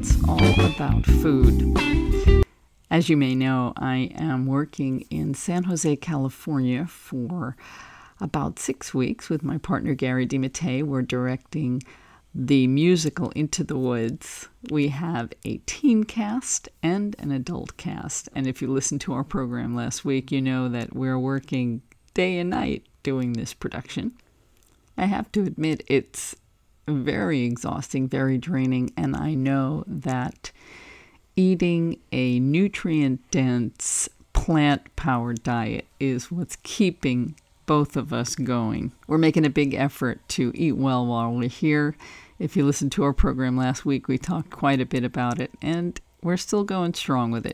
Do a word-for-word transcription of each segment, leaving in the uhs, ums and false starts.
It's all about food. As you may know, I am working in San Jose, California for about six weeks with my partner Gary DeMattei. We're directing the musical Into the Woods. We have a teen cast and an adult cast. And if you listened to our program last week, you know that we're working day and night doing this production. I have to admit, it's very exhausting, very draining, and I know that eating a nutrient-dense, plant-powered diet is what's keeping both of us going. We're making a big effort to eat well while we're here. If you listened to our program last week, we talked quite a bit about it, and we're still going strong with it.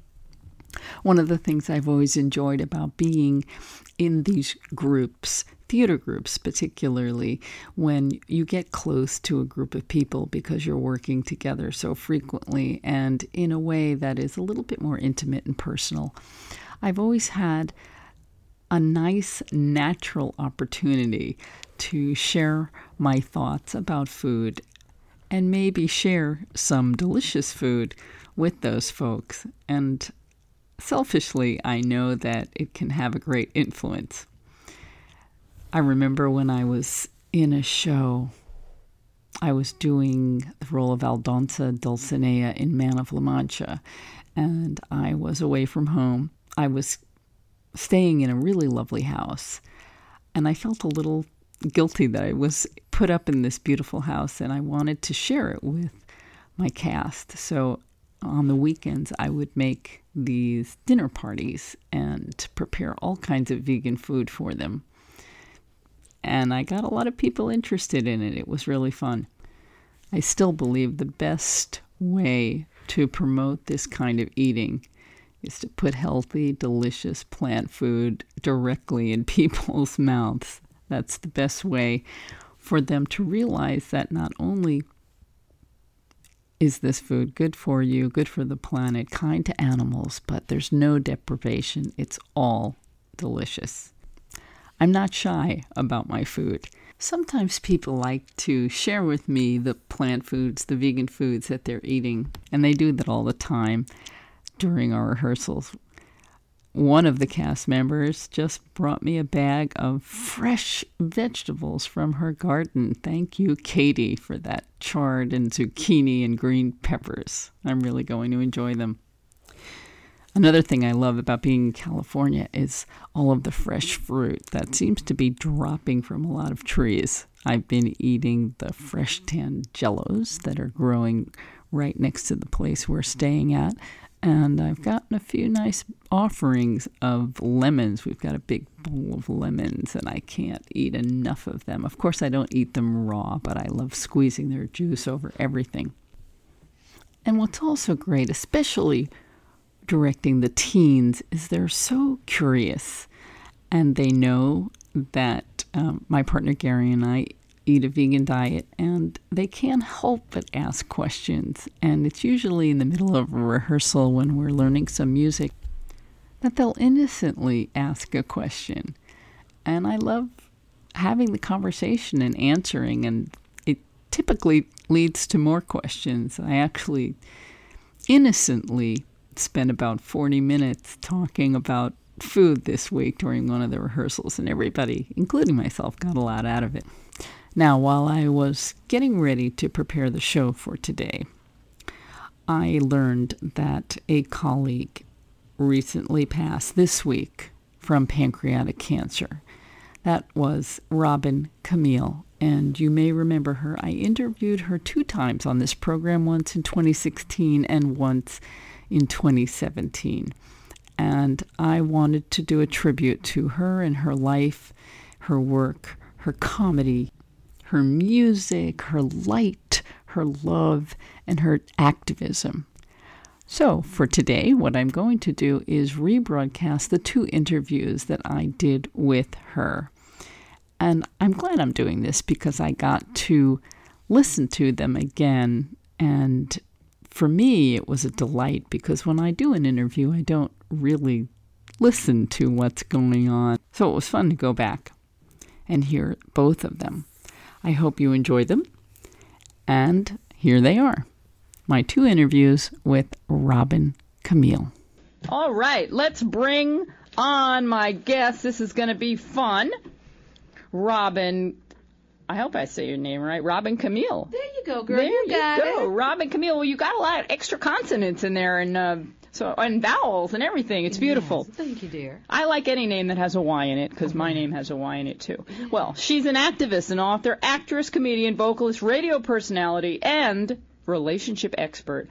One of the things I've always enjoyed about being in these groups, theater groups particularly, when you get close to a group of people because you're working together so frequently and in a way that is a little bit more intimate and personal, I've always had a nice natural opportunity to share my thoughts about food and maybe share some delicious food with those folks. And selfishly, I know that it can have a great influence. I remember when I was in a show, I was doing the role of Aldonza Dulcinea in Man of La Mancha, and I was away from home. I was staying in a really lovely house, and I felt a little guilty that I was put up in this beautiful house, and I wanted to share it with my cast. So on the weekends, I would make these dinner parties and prepare all kinds of vegan food for them. And I got a lot of people interested in it. It was really fun. I still believe the best way to promote this kind of eating is to put healthy, delicious plant food directly in people's mouths. That's the best way for them to realize that not only is this food good for you, good for the planet, kind to animals, but there's no deprivation. It's all delicious. I'm not shy about my food. Sometimes people like to share with me the plant foods, the vegan foods that they're eating, and they do that all the time during our rehearsals. One of the cast members just brought me a bag of fresh vegetables from her garden. Thank you, Katie, for that chard and zucchini and green peppers. I'm really going to enjoy them. Another thing I love about being in California is all of the fresh fruit that seems to be dropping from a lot of trees. I've been eating the fresh tangelos that are growing right next to the place we're staying at. And I've gotten a few nice offerings of lemons. We've got a big bowl of lemons, and I can't eat enough of them. Of course, I don't eat them raw, but I love squeezing their juice over everything. And what's also great, especially directing the teens, is they're so curious. And they know that um, my partner Gary and I eat a vegan diet, and they can't help but ask questions. And it's usually in the middle of a rehearsal when we're learning some music that they'll innocently ask a question. And I love having the conversation and answering, and it typically leads to more questions. I actually innocently spent about forty minutes talking about food this week during one of the rehearsals, and everybody, including myself, got a lot out of it. Now, while I was getting ready to prepare the show for today, I learned that a colleague recently passed this week from pancreatic cancer. That was Robin Camille, and you may remember her. I interviewed her two times on this program, once in twenty sixteen and once in twenty seventeen. And I wanted to do a tribute to her and her life, her work, her comedy, her music, her light, her love, and her activism. So for today, what I'm going to do is rebroadcast the two interviews that I did with her. And I'm glad I'm doing this because I got to listen to them again. And for me, it was a delight because when I do an interview, I don't really listen to what's going on. So it was fun to go back and hear both of them. I hope you enjoy them. And here they are. my two interviews with Robin Camille. All right, let's bring on my guest. This is going to be fun. Robin, I hope I say your name right. Robin Camille. There you go, girl. There you got you go. it. Robin Camille. Well, you got a lot of extra consonants in there, and uh, so and vowels and everything. It's beautiful. Yes, thank you, dear. I like any name that has a Y in it because okay. my name has a Y in it too. Yeah. Well, she's an activist, an author, actress, comedian, vocalist, radio personality, and relationship expert.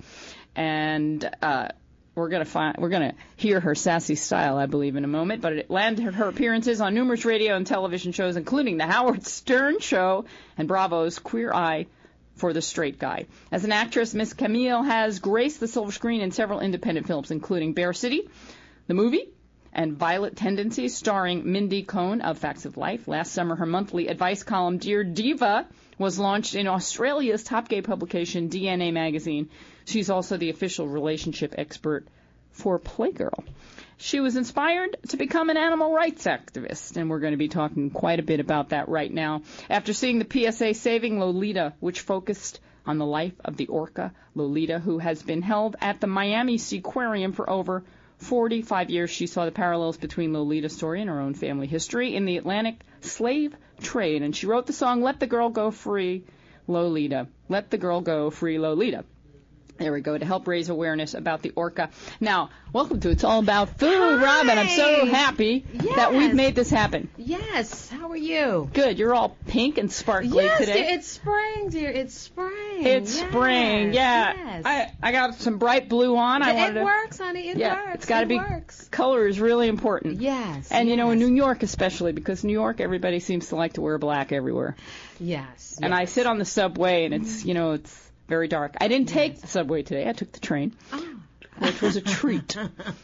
And uh, we're gonna find we're gonna hear her sassy style, I believe, in a moment. But it landed her appearances on numerous radio and television shows, including the Howard Stern Show and Bravo's Queer Eye for the Straight Guy. As an actress, Miss Camille has graced the silver screen in several independent films, including Bear City, the movie, and Violent Tendencies, starring Mindy Cohn of Facts of Life. Last summer, her monthly advice column, Dear Diva, was launched in Australia's top gay publication, D N A Magazine. She's also the official relationship expert for Playgirl. She was inspired to become an animal rights activist, and we're going to be talking quite a bit about that right now. After seeing the P S A Saving Lolita, which focused on the life of the orca Lolita, who has been held at the Miami Seaquarium for over forty-five years, she saw the parallels between Lolita's story and her own family history in the Atlantic slave trade, and she wrote the song Let the Girl Go Free, Lolita. Let the Girl Go Free, Lolita. There we go, to help raise awareness about the orca. Now, welcome to It's All About Food, Hi. Robin. I'm so happy yes. that we've made this happen. Yes. How are you? Good. You're all pink and sparkly yes, today. Dear, it's spring, dear. It's spring. It's yes. spring. Yeah. Yes. I I got some bright blue on. It, I wanted it to, works, honey. It yeah, works. It's got to be. Works. Color is really important. Yes. And yes. you know, in New York especially, because New York, everybody seems to like to wear black everywhere. Yes. And yes. I sit on the subway, and it's you know it's very dark. I didn't take yes. the subway today. I took the train, oh. which was a treat.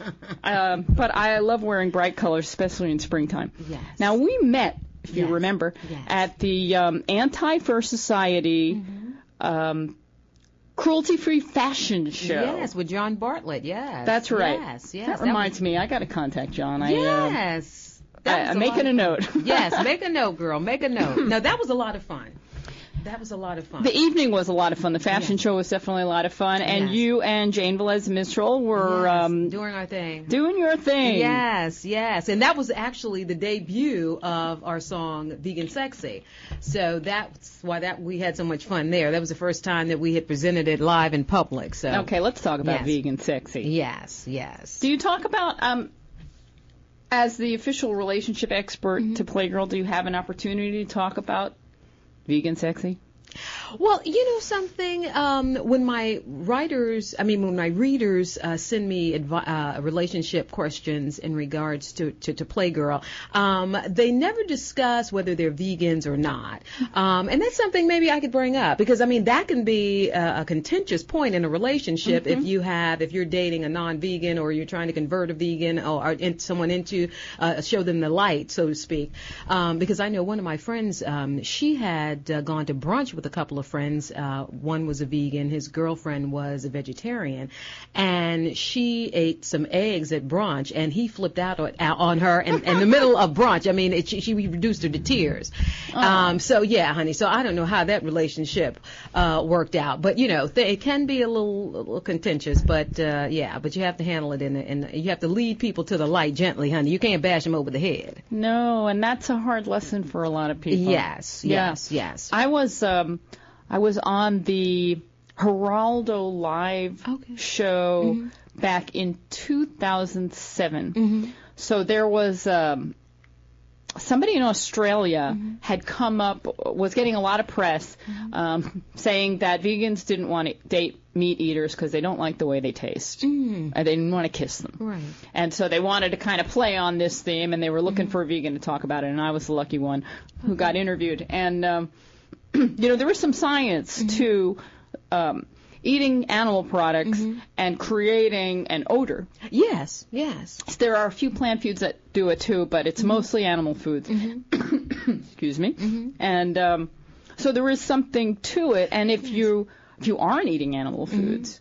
um, but I love wearing bright colors, especially in springtime. Yes. Now, we met, if you yes. remember, yes. at the um, Anti-Fur Society mm-hmm. um, cruelty-free fashion show. Yes, with John Bartlett, yes. That's right. Yes, yes. That, that reminds was... me, I got to contact John. Yes. I, uh, I, I'm making a note. Yes, make a note, girl. Make a note. No, that was a lot of fun. That was a lot of fun. The evening was a lot of fun. The fashion yes. show was definitely a lot of fun. And yes. you and Jane Velez Mistral were yes, um, doing our thing. Doing your thing. Yes, yes. And that was actually the debut of our song Vegan Sexy. So that's why that we had so much fun there. That was the first time that we had presented it live in public. So okay, let's talk about yes. Vegan Sexy. Yes, yes. Do you talk about um as the official relationship expert mm-hmm. to Playgirl, do you have an opportunity to talk about Vegan Sexy? Well, you know something, um, when my writers, I mean, when my readers uh, send me advi- uh, relationship questions in regards to, to, to Playgirl, um, they never discuss whether they're vegans or not. Um, and that's something maybe I could bring up because, I mean, that can be a, a contentious point in a relationship mm-hmm. if you have, if you're dating a non-vegan or you're trying to convert a vegan or, or in, someone into, uh, show them the light, so to speak. Um, because I know one of my friends, um, she had uh, gone to brunch with a couple of friends. Uh, one was a vegan, his girlfriend was a vegetarian, and she ate some eggs at brunch, and he flipped out on, out on her in, in the middle of brunch. I mean, it, she, she reduced her to tears. Oh. Um, so yeah, honey. So I don't know how that relationship uh, worked out, but you know, th- it can be a little, a little contentious. But uh, yeah, but you have to handle it, in, the, in the, you have to lead people to the light gently, honey. You can't bash them over the head. No, and that's a hard lesson for a lot of people. Yes, yes, yeah. yes. I was. Um, I was on the Geraldo Live okay. show mm-hmm. back in two thousand seven. Mm-hmm. So there was um, somebody in Australia mm-hmm. had come up, was getting a lot of press, mm-hmm. um, saying that vegans didn't want to date meat eaters because they don't like the way they taste. Mm-hmm. And they didn't want to kiss them. Right. And so they wanted to kind of play on this theme, and they were looking mm-hmm. for a vegan to talk about it, and I was the lucky one who okay. got interviewed. And um, you know, there was some science mm-hmm. to um, eating animal products mm-hmm. and creating an odor. Yes, yes. There are a few plant foods that do it too, but it's mm-hmm. mostly animal foods. Mm-hmm. Excuse me. Mm-hmm. And um, so there is something to it. And if yes. you if you aren't eating animal foods, mm-hmm.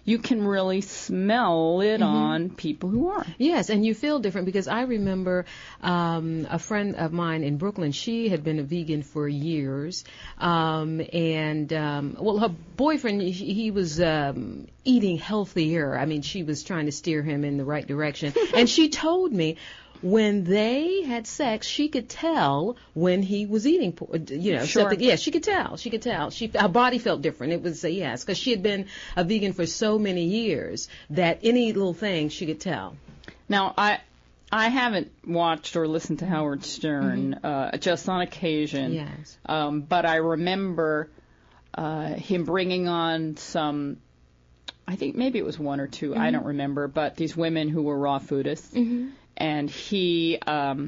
you can really smell it mm-hmm. on people who are. Yes, and you feel different because I remember um, a friend of mine in Brooklyn. She had been a vegan for years, um, and um, well, her boyfriend he, he was um, eating healthier. I mean, she was trying to steer him in the right direction, and she told me. When they had sex, she could tell when he was eating, you know, sure. something. Yeah, she could tell. She could tell. She, her body felt different. It was, uh, yes, because she had been a vegan for so many years that any little thing she could tell. Now, I I haven't watched or listened to Howard Stern, mm-hmm. uh, just on occasion. Yes. Um, but I remember uh, him bringing on some, I think maybe it was one or two, mm-hmm. I don't remember, but these women who were raw foodists. Mm-hmm. And he um,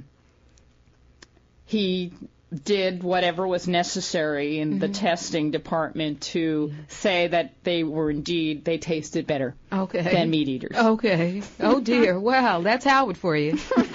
he did whatever was necessary in mm-hmm. the testing department to yes. say that they were indeed, they tasted better okay. than meat eaters. Okay. Oh, dear. Wow. That's Howard for you. But,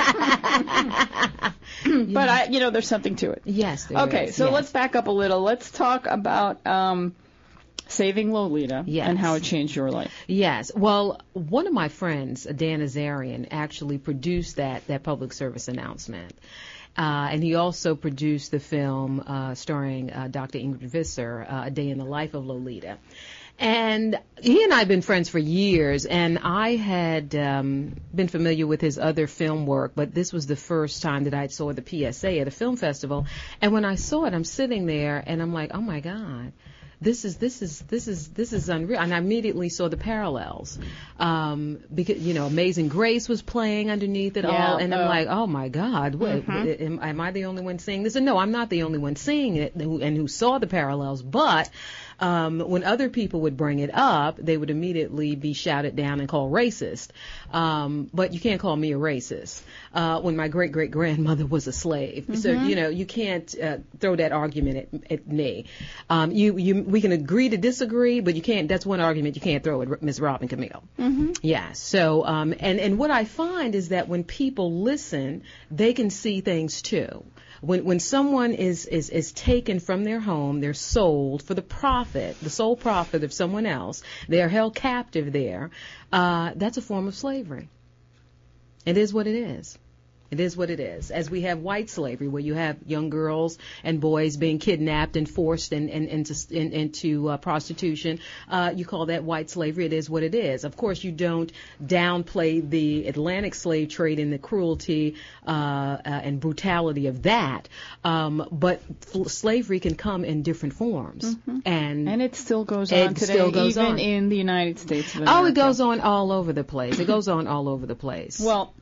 I, you know, there's something to it. Yes, there Okay, is. so yes. let's back up a little. Let's talk about... Um, Saving Lolita yes. and how it changed your life. Yes. Well, one of my friends, Dan Azarian, actually produced that, that public service announcement. Uh, and he also produced the film uh, starring uh, Doctor Ingrid Visser, uh, A Day in the Life of Lolita. And he and I have been friends for years, and I had um, been familiar with his other film work, but this was the first time that I saw the P S A at a film festival. And when I saw it, I'm sitting there, and I'm like, oh, my God. This is this is this is this is unreal, and I immediately saw the parallels, um, because you know Amazing Grace was playing underneath it yeah, all, and uh, I'm like, oh my God, what, mm-hmm. am, am I the only one seeing this? And no, I'm not the only one seeing it, who, and who saw the parallels. But um, when other people would bring it up, they would immediately be shouted down and called racist. Um, but you can't call me a racist uh, when my great great grandmother was a slave. Mm-hmm. So you know you can't uh, throw that argument at, at me. Um, you you. We can agree to disagree, but you can't. That's one argument you can't throw at Miss Robin Camille. Mm-hmm. Yeah. So, um, and and what I find is that when people listen, they can see things too. When when someone is is is taken from their home, they're sold for the profit, the sole profit of someone else. They are held captive there. Uh, that's a form of slavery. It is what it is. It is what it is. As we have white slavery, where you have young girls and boys being kidnapped and forced in, in, into, in, into uh, prostitution, uh, you call that white slavery. It is what it is. Of course, you don't downplay the Atlantic slave trade and the cruelty uh, uh, and brutality of that. Um, but f- slavery can come in different forms. Mm-hmm. And, and it still goes on today, still goes even on. in the United States of America. Oh, it goes on all over the place. It goes on all over the place. Well,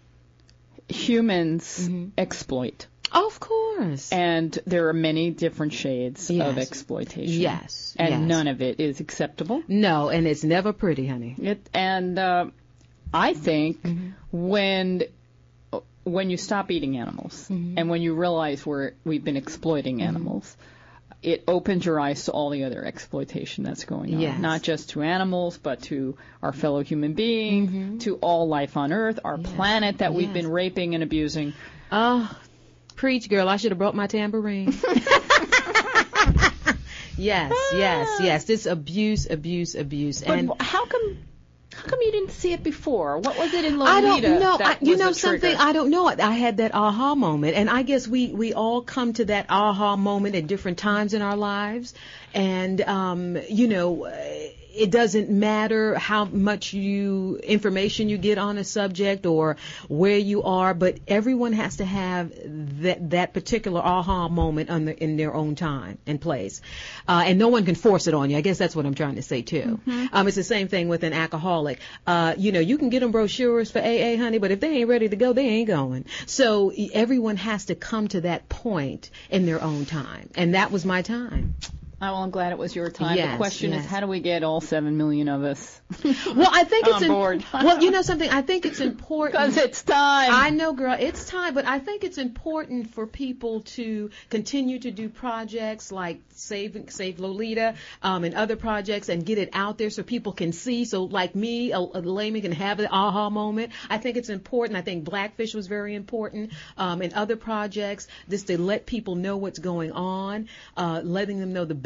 humans mm-hmm. exploit. Of course. And there are many different shades yes. of exploitation. Yes. And yes. none of it is acceptable. No, and it's never pretty, honey. It, and uh, I think mm-hmm. when when you stop eating animals mm-hmm. and when you realize we're, we've been exploiting mm-hmm. animals, it opens your eyes to all the other exploitation that's going on, yes. not just to animals, but to our fellow human being, mm-hmm. to all life on Earth, our yes. planet that yes. we've been raping and abusing. Oh, preach, girl. I should have brought my tambourine. Yes, yes, yes. This abuse, abuse, abuse. But and how come... How come you didn't see it before? What was it in Lolita? I don't know. That I, you was know the something? trigger? I don't know. I had that aha moment, and I guess we we all come to that aha moment at different times in our lives, and um, you know. It doesn't matter how much you information you get on a subject or where you are, but everyone has to have that that particular aha moment on the, in their own time and place, uh, and no one can force it on you. I guess that's what I'm trying to say too. Mm-hmm. Um, it's the same thing with an alcoholic. Uh, you know, you can get them brochures for A A, honey, but if they ain't ready to go, they ain't going. So everyone has to come to that point in their own time, and that was my time. Oh, well, I'm glad it was your time. Yes, the question yes. is, how do we get all seven million of us well, I think it's on in, board? Well, you know something? I think it's important. Because it's time. I know, girl, it's time. But I think it's important for people to continue to do projects like Save Save Lolita um, and other projects and get it out there so people can see. So like me, a, a layman can have an aha moment. I think it's important. I think Blackfish was very important um, and other projects, just to let people know what's going on, uh, letting them know the back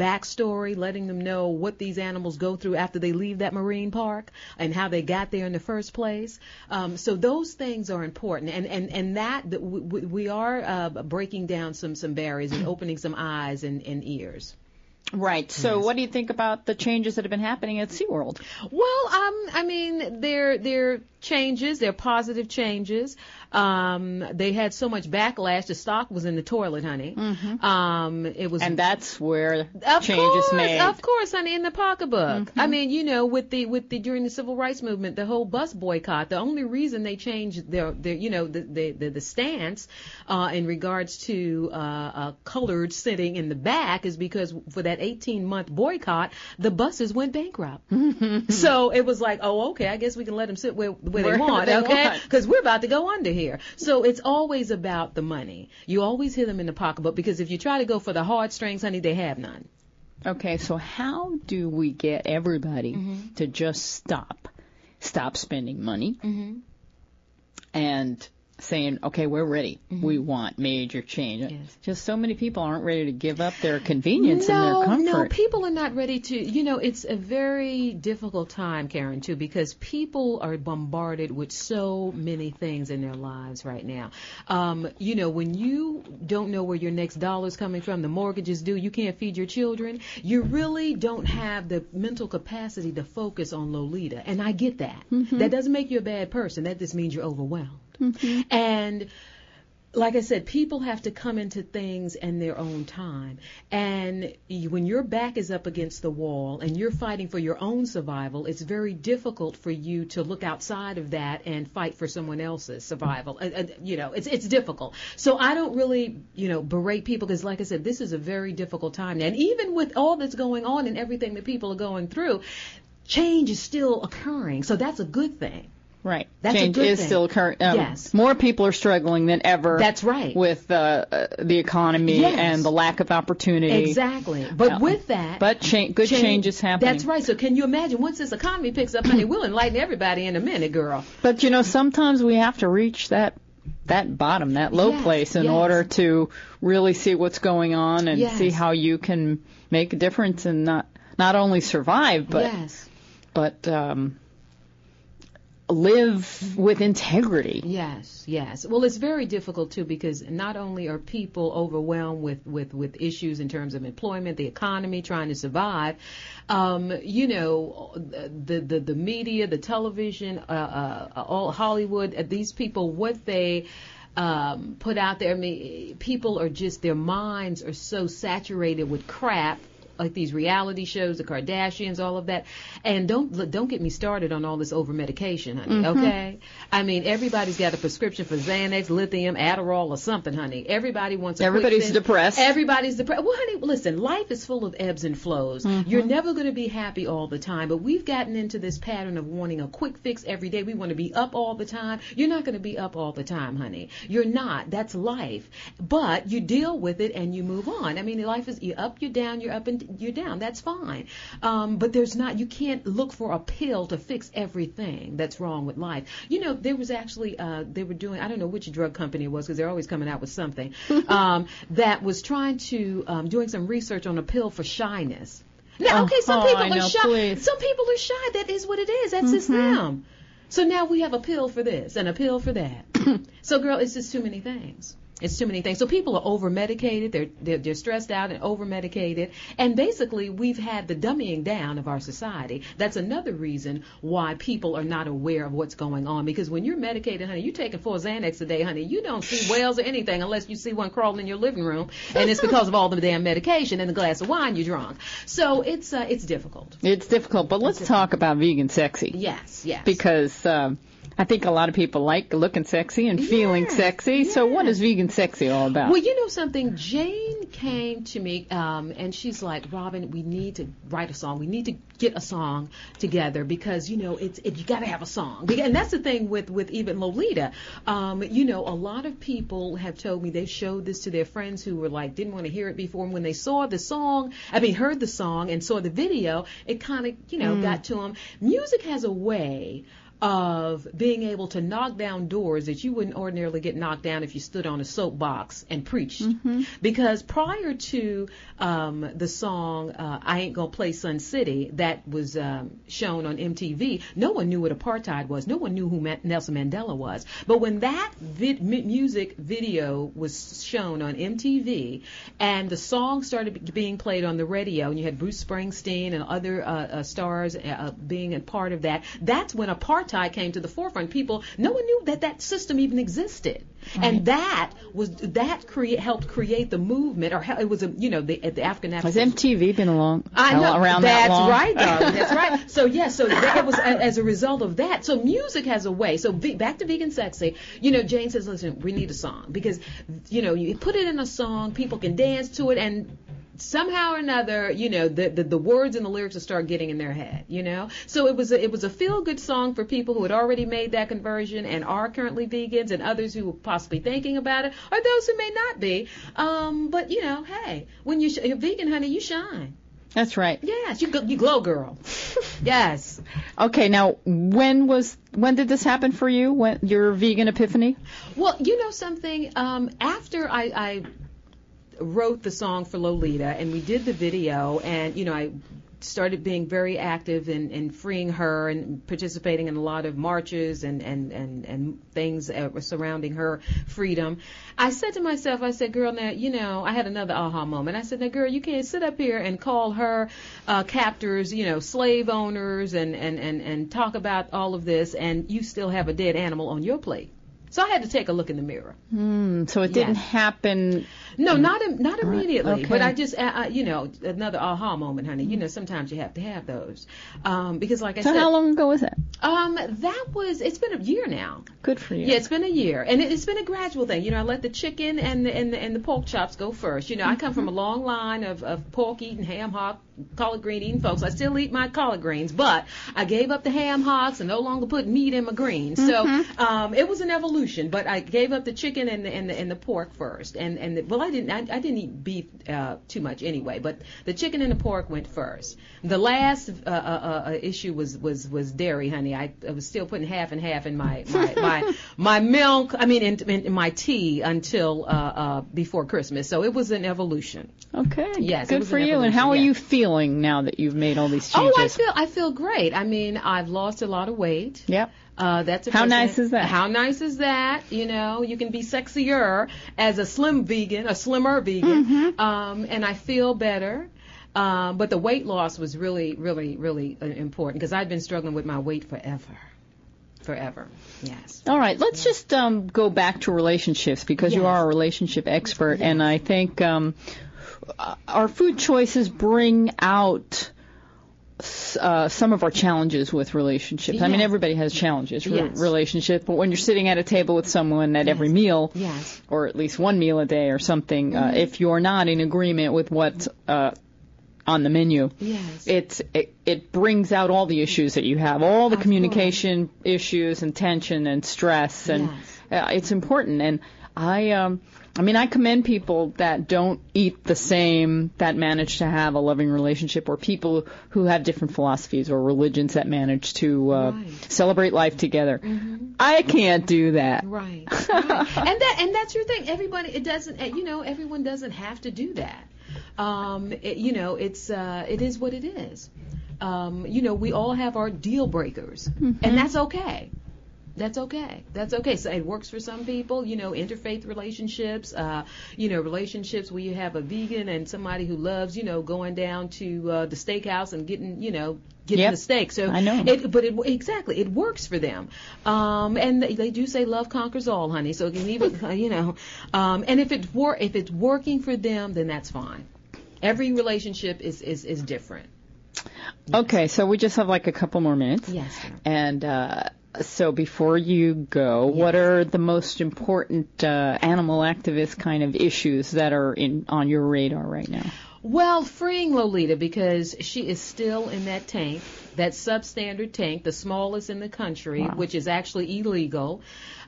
backstory, letting them know what these animals go through after they leave that marine park and how they got there in the first place. Um, so those things are important, and and and that, that we, we are uh, breaking down some some barriers and opening some eyes and, and ears. Right. So Yes. what do you think about the changes that have been happening at SeaWorld? Well, um, I mean, they're they're changes, they're positive changes. Um, they had so much backlash. The stock was in the toilet, honey. Mm-hmm. Um, it was, And that's where of change course, is made. of course, honey, in the pocketbook. Mm-hmm. I mean, you know, with the with the during the civil rights movement, the whole bus boycott. The only reason they changed their their you know the the the, the stance uh, in regards to uh, uh, colored sitting in the back is because for that eighteen month boycott, the buses went bankrupt. So it was like, oh, okay, I guess we can let them sit where where they Wherever want, they okay? want. Because we're about to go under here. So it's always about the money. You always hit them in the pocketbook, because if you try to go for the heartstrings, honey, they have none. Okay, so how do we get everybody Mm-hmm. to just stop, stop spending money Mm-hmm. and saying, okay, we're ready. Mm-hmm. We want major change. Yes. Just so many people aren't ready to give up their convenience no, and their comfort. No, people are not ready to, you know, it's a very difficult time, Karen, too, because people are bombarded with so many things in their lives right now. Um, you know, when you don't know where your next dollar's coming from, the mortgage is due, you can't feed your children, you really don't have the mental capacity to focus on Lolita. And I get that. Mm-hmm. That doesn't make you a bad person. That just means you're overwhelmed. Mm-hmm. And like I said, people have to come into things in their own time. And you, when your back is up against the wall and you're fighting for your own survival, it's very difficult for you to look outside of that and fight for someone else's survival. Uh, uh, you know, it's it's difficult. So I don't really, you know, berate people, because, like I said, this is a very difficult time. And even with all that's going on and everything that people are going through, change is still occurring. So that's a good thing. Right. That's a Change good is thing. still occurring. Um, Yes. More people are struggling than ever. That's right. With uh, uh, the economy Yes. and the lack of opportunity. Exactly. But Uh, with that, But cha- good change- change is happening. That's right. So can you imagine, once this economy picks up, honey, we'll enlighten everybody in a minute, girl. But, you know, sometimes we have to reach that that bottom, that low Yes, place in yes. order to really see what's going on and Yes. see how you can make a difference and not not only survive, but yes. but um, live with integrity. Yes, yes. Well, it's very difficult, too, because not only are people overwhelmed with, with, with issues in terms of employment, the economy, trying to survive, um, you know, the, the, the media, the television, uh, uh, all Hollywood, uh, these people, what they um, put out there, I mean, people are just, their minds are so saturated with crap, like these reality shows, the Kardashians, all of that. And don't don't get me started on all this over medication, honey. Mm-hmm. Okay? I mean, everybody's got a prescription for Xanax, lithium, Adderall, or something, honey. Everybody wants a Everybody's quick fix. depressed. Everybody's depressed. Well, honey, listen, life is full of ebbs and flows. Mm-hmm. You're never going to be happy all the time, but we've gotten into this pattern of wanting a quick fix every day. We want to be up all the time. You're not going to be up all the time, honey. You're not. That's life. But you deal with it and you move on. I mean, life is, you're up, you're down, you're up and you're down. That's fine. Um, but there's not, you can't look for a pill to fix everything that's wrong with life. You know, there was actually, uh, they were doing, I don't know which drug company it was, because they're always coming out with something, um, that was trying to, um, doing some research on a pill for shyness. Now, okay, some Oh, people I are know, shy. please. Some people are shy. That is what it is. That's just them. So now we have a pill for this and a pill for that. So, girl, it's just too many things. It's too many things. So people are over medicated. They're, they're they're stressed out and over medicated. And basically, we've had the dumbing down of our society. That's another reason why people are not aware of what's going on. Because when you're medicated, honey, you're taking four Xanax a day, honey. You don't see whales or anything unless you see one crawling in your living room, and it's because of all the damn medication and the glass of wine you drunk. So it's uh, it's difficult. It's difficult, but let's talk about vegan sexy. Yes, yes. Because um, I think a lot of people like looking sexy and feeling Yes, sexy. So what yes. is vegan sexy all about? Well, you know something? Jane came to me, um, and she's like, Robin, we need to write a song. We need to get a song together because, you know, it's it, you got to have a song. Because, and that's the thing with, with even Lolita. Um, you know, a lot of people have told me they showed this to their friends who were like, didn't want to hear it before. And when they saw the song, I mean, heard the song and saw the video, it kind of, you know, Mm. got to them. Music has a way of being able to knock down doors that you wouldn't ordinarily get knocked down if you stood on a soapbox and preached. Mm-hmm. Because prior to um, the song uh, I Ain't Gonna Play Sun City that was um, shown on M T V, no one knew what apartheid was. No one knew who Ma- Nelson Mandela was. But when that vid- music video was shown on M T V and the song started being played on the radio, and you had Bruce Springsteen and other uh, uh, stars uh, being a part of that, that's when apartheid came to the forefront. People, no one knew that that system even existed, right. And that was that create helped create the movement, or it was a you know the the African African. Has M T V been along I know, around that's that long? right, darling. That's right. So yes, yeah, so that it was a, as a result of that. So music has a way. So ve- back to Vegan Sexy. You know, Jane says, listen, we need a song because you know you put it in a song, people can dance to it, and somehow or another, you know, the, the the words and the lyrics will start getting in their head, you know. So it was a, it was a feel-good song for people who had already made that conversion and are currently vegans, and others who were possibly thinking about it, or those who may not be. Um, but you know, hey, when you sh- you're vegan, honey, you shine. That's right. Yes, you go, you glow, girl. Yes. Okay, now when was when did this happen for you? When your vegan epiphany? Well, you know something. Um, after I. I wrote the song for Lolita, and we did the video, and you know I started being very active in, in freeing her and participating in a lot of marches and and and, and things uh, surrounding her freedom. I said to myself, I said, girl, now you know I had another aha moment. I said, now girl, you can't sit up here and call her uh, captors, you know, slave owners, and and and and talk about all of this, and you still have a dead animal on your plate. So I had to take a look in the mirror. Mm, so it didn't yes. happen. No, not not immediately. Okay. But I just, uh, you know, another aha moment, honey. You know, sometimes you have to have those. Um, because like I so said. So how long ago was that? Um, that was, it's been a year now. Good for you. Yeah, it's been a year. And it, it's been a gradual thing. You know, I let the chicken and the, and the, and the pork chops go first. You know, I come from a long line of, of pork eating, ham hock, collard green eating folks. I still eat my collard greens, but I gave up the ham hocks and no longer put meat in my greens. So Mm-hmm. um, it was an evolution, but I gave up the chicken and the and the, and the pork first. And and the, well, I didn't I, I didn't eat beef uh, too much anyway, but the chicken and the pork went first. The last uh, uh, uh, issue was was was dairy, honey. I, I was still putting half and half in my my my, my milk. I mean, in, in, in my tea until uh, uh, before Christmas. So it was an evolution. Okay. Yes. Good for you. And how are yes. you feeling now that you've made all these changes? Oh, I feel I feel great. I mean, I've lost a lot of weight. Yep. Uh, that's a How person. nice is that? How nice is that? You know, you can be sexier as a slim vegan, a slimmer vegan, Mm-hmm. um, and I feel better. Um, but the weight loss was really, really, really uh, important because I'd been struggling with my weight forever. Forever, yes. All right, let's yes. just um, go back to relationships because yes. you are a relationship expert, yes. and I think um, our food choices bring out Uh, some of our challenges with relationships. Yes. I mean, everybody has challenges with yes. relationships, but when you're sitting at a table with someone at yes. every meal, yes. or at least one meal a day or something, mm-hmm. uh, if you're not in agreement with what's uh, on the menu, yes. it's it, it brings out all the issues that you have, all the of communication course. issues and tension and stress, and yes. uh, it's important. And I um. I mean, I commend people that don't eat the same, that manage to have a loving relationship, or people who have different philosophies or religions that manage to uh, right. celebrate life together. Mm-hmm. I can't do that. Right. right. and that and that's your thing. Everybody, it doesn't, you know, everyone doesn't have to do that. Um, it, you know, it's uh, it is what it is. Um, you know, we all have our deal breakers, mm-hmm. and that's okay. That's okay. That's okay. So it works for some people, you know, interfaith relationships, uh, you know, relationships where you have a vegan and somebody who loves, you know, going down to uh, the steakhouse and getting, you know, getting yep. the steak. So I know. It, but it, exactly, it works for them. Um, and they, they do say love conquers all, honey. So it can even, you know, um, and if it wor- if it's working for them, then that's fine. Every relationship is is, is different. Okay, so we just have like a couple more minutes. Yes. Sir. And uh, so before you go, yes. what are the most important uh, animal activist kind of issues that are in on your radar right now? Well, freeing Lolita, because she is still in that tank, that substandard tank, the smallest in the country, wow. which is actually illegal.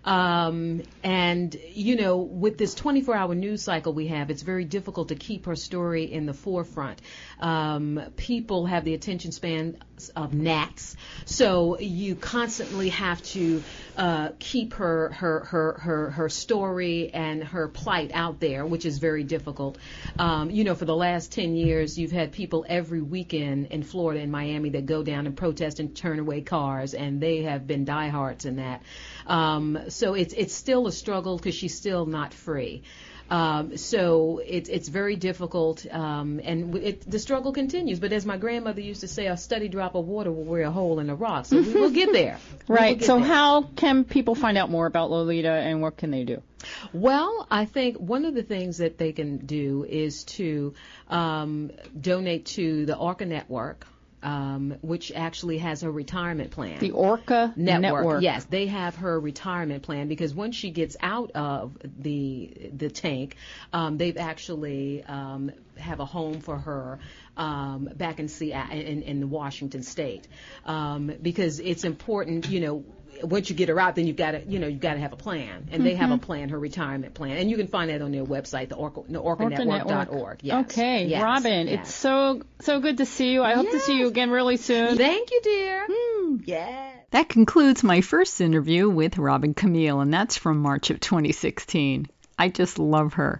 Um, and, you know, with this twenty-four hour news cycle we have, it's very difficult to keep her story in the forefront. Um, people have the attention span of gnats, so you constantly have to uh, keep her, her, her, her, her story and her plight out there, which is very difficult. Um, you know, for the last ten years, you've had people every weekend in Florida and Miami that go down and protest and turn away cars, and they have been diehards in that. Um, so it's it's still a struggle because she's still not free. Um, so it's it's very difficult, um, and it, the struggle continues. But as my grandmother used to say, a steady drop of water will wear a hole in a rock. So we will get there. We Right. will get So there. how can people find out more about Lolita, and what can they do? Well, I think one of the things that they can do is to um, donate to the Orca Network. Um, which actually has her retirement plan. The Orca Network. Network. Yes, they have her retirement plan because once she gets out of the the tank, um, they've actually um, have a home for her um, back in Seattle, in, in Washington State, um, because it's important, you know. Once you get her out, then you've got to, you know, you've got to have a plan, and they have a plan, her retirement plan, and you can find that on their website, the Orca, the orca network dot org. Yes. Okay, yes. Robin, yes. it's so so good to see you. I hope to see you Yes. again really soon. Thank you, dear. Hmm. Yes. That concludes my first interview with Robin Camille, and that's from March of twenty sixteen. I just love her.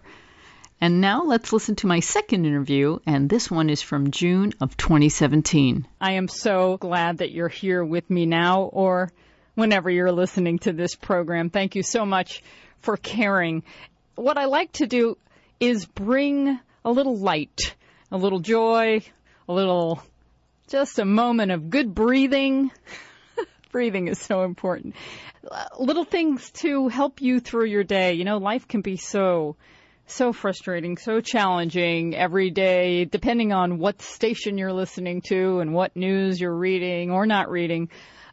And now let's listen to my second interview, and this one is from June of twenty seventeen. I am so glad that you're here with me now, or whenever you're listening to this program. Thank you so much for caring. What I like to do is bring a little light, a little joy, a little, just a moment of good breathing. Breathing is so important. Uh, little things to help you through your day. You know, life can be so, so frustrating, so challenging every day, depending on what station you're listening to and what news you're reading or not reading.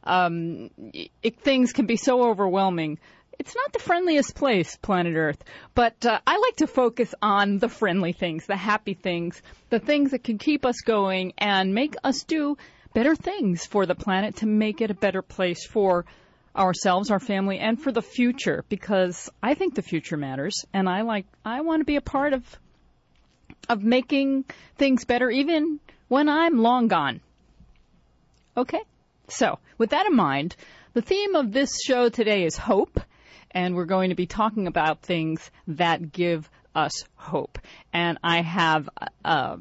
Um, it, things can be so overwhelming. It's not the friendliest place, planet Earth, but uh, I like to focus on the friendly things, the happy things, the things that can keep us going and make us do better things for the planet to make it a better place for ourselves, our family, and for the future, because I think the future matters, and I like I want to be a part of of making things better even when I'm long gone. Okay? So, with that in mind, the theme of this show today is hope, and we're going to be talking about things that give us hope. And I have uh,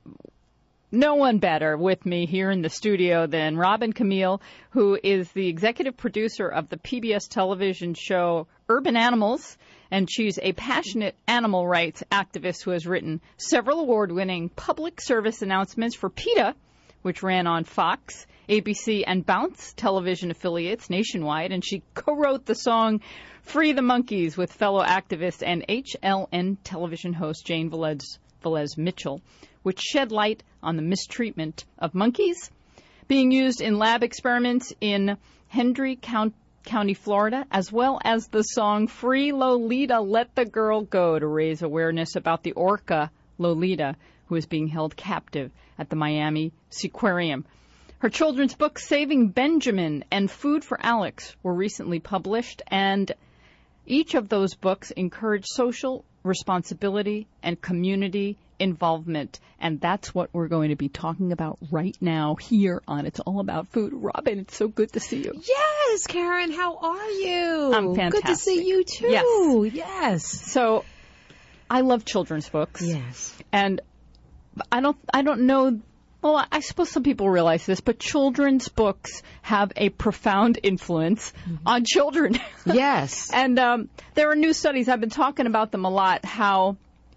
no one better with me here in the studio than Robin Camille, who is the executive producer of the P B S television show Urban Animals, and she's a passionate animal rights activist who has written several award-winning public service announcements for PETA, which ran on Fox, A B C, and Bounce television affiliates nationwide, and she co-wrote the song Free the Monkeys with fellow activist and H L N television host Jane Velez, Velez Mitchell, which shed light on the mistreatment of monkeys being used in lab experiments in Hendry County, Florida, as well as the song Free Lolita, Let the Girl Go, to raise awareness about the orca Lolita, who is being held captive at the Miami Seaquarium. Her children's books, Saving Benjamin and Food for Alex, were recently published, and each of those books encourage social responsibility and community involvement. And that's what we're going to be talking about right now here on It's All About Food. Robin, it's so good to see you. Yes, Karen, how are you? I'm fantastic. Good to see you, too. Yes. Yes. So, I love children's books. Yes. And I don't, I don't know, well, I suppose some people realize this, but children's books have a profound influence mm-hmm. on children. Yes. And um, there are new studies, I've been talking about them a lot, how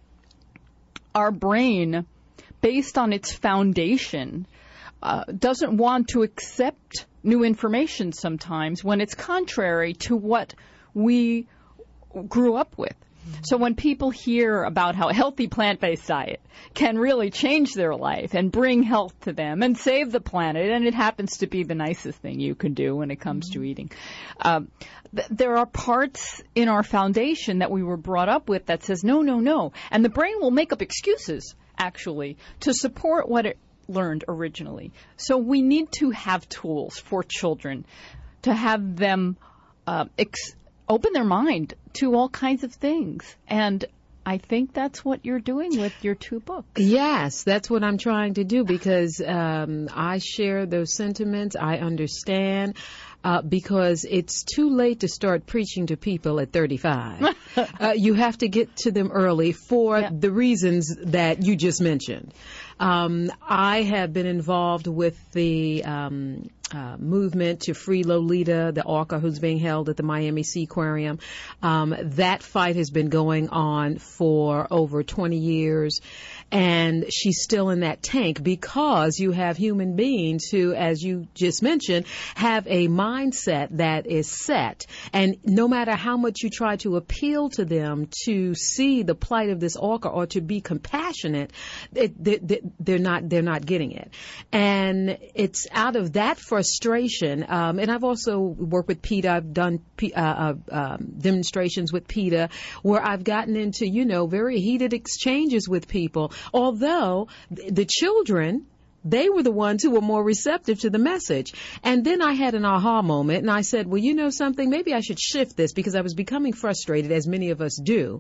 our brain, based on its foundation, uh, doesn't want to accept new information sometimes when it's contrary to what we grew up with. So when people hear about how a healthy plant-based diet can really change their life and bring health to them and save the planet, and it happens to be the nicest thing you can do when it comes mm-hmm. to eating, um, th- there are parts in our foundation that we were brought up with that says, no, no, no. And the brain will make up excuses, actually, to support what it learned originally. So we need to have tools for children to have them uh, ex- open their mind to all kinds of things. And I think that's what you're doing with your two books. Yes, that's what I'm trying to do, because um, I share those sentiments. I understand. Uh, because it's too late to start preaching to people at thirty-five. uh, you have to get to them early for yeah. the reasons that you just mentioned. Um, I have been involved with the um, uh, movement to free Lolita, the orca who's being held at the Miami Seaquarium. Um, that fight has been going on for over twenty years, and she's still in that tank because you have human beings who, as you just mentioned, have a mindset that is set. And no matter how much you try to appeal to them to see the plight of this orca or to be compassionate, it, they, they, they're not they're not getting it. And it's out of that frustration. Um, and I've also worked with PETA. I've done uh, uh, um, demonstrations with PETA where I've gotten into, you know, very heated exchanges with people. Although the children, they were the ones who were more receptive to the message. And then I had an aha moment, and I said, well, you know something, maybe I should shift this, because I was becoming frustrated, as many of us do.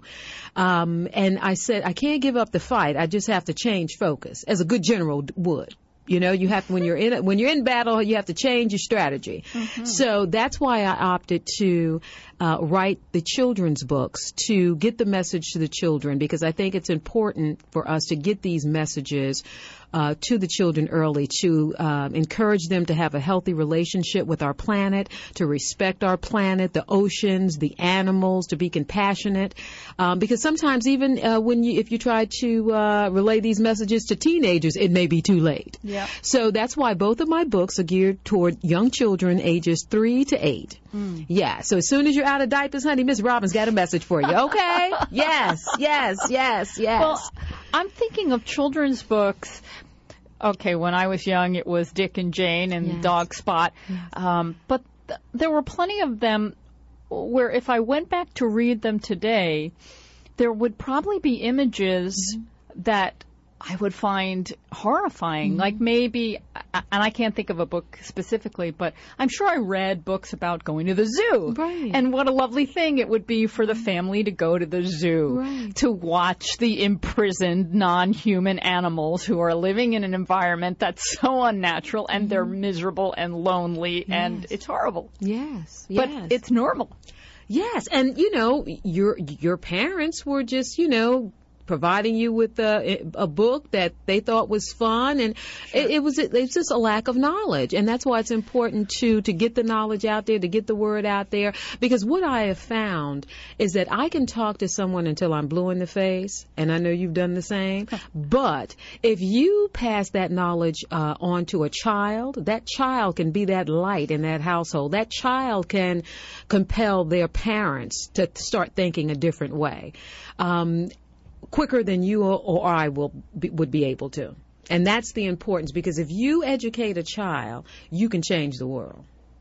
Um, and I said, I can't give up the fight. I just have to change focus, as a good general would. You know, you have, when you're in when you're in battle, you have to change your strategy. Mm-hmm. So that's why I opted to uh, write the children's books, to get the message to the children, because I think it's important for us to get these messages uh, to the children early, to uh, encourage them to have a healthy relationship with our planet, to respect our planet, the oceans, the animals, to be compassionate. Um, because sometimes even uh, when you, if you try to uh, relay these messages to teenagers, it may be too late. Yeah. So that's why both of my books are geared toward young children ages three to eight. Mm. Yeah. So as soon as you're out of diapers, honey, Miss Robbins got a message for you. Okay? Yes, yes, yes, yes. Well, I'm thinking of children's books. Okay, when I was young, it was Dick and Jane and yes. Dog Spot. Yes. Um, but th- there were plenty of them where if I went back to read them today, there would probably be images mm-hmm. that I would find horrifying. Mm-hmm. Like maybe, and I can't think of a book specifically, but I'm sure I read books about going to the zoo. Right. And what a lovely thing it would be for the family to go to the zoo, right. to watch the imprisoned non-human animals who are living in an environment that's so unnatural, and mm-hmm. they're miserable and lonely, yes. and it's horrible. Yes, yes. But it's normal. Yes, and you know, your your parents were just, you know, providing you with a, a book that they thought was fun, and sure. it, it was it's just a lack of knowledge, and that's why it's important to to get the knowledge out there, to get the word out there, because what I have found is that I can talk to someone until I'm blue in the face, and I know you've done the same, but if you pass that knowledge uh, on to a child, that child can be that light in that household. That child can compel their parents to start thinking a different way. Um, quicker than you or I will be, would be able to. And that's the importance, because if you educate a child, you can change the world.